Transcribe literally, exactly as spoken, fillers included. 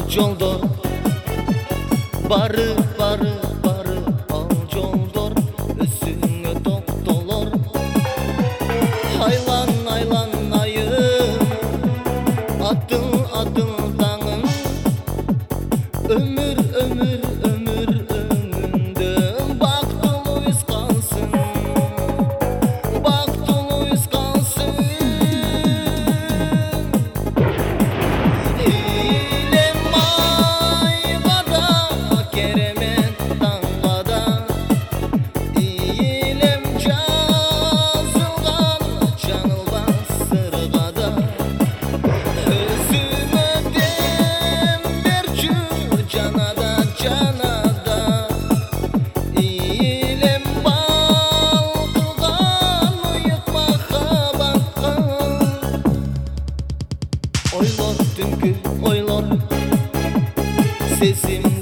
жолдор бары бары бары ал жолдор өзүңө токтолор айлан айлан айым атыл атыл таңым өмүр өмүр өмүр өңүндө бактылуу из калсын бактылуу из калсын илем айга да керемет таңга да илем жазылган жаңылбас сырга да өзүңө дем берчү жанада жанада илем балкыган уюк махабатка ойлор түнкү ойлор сезим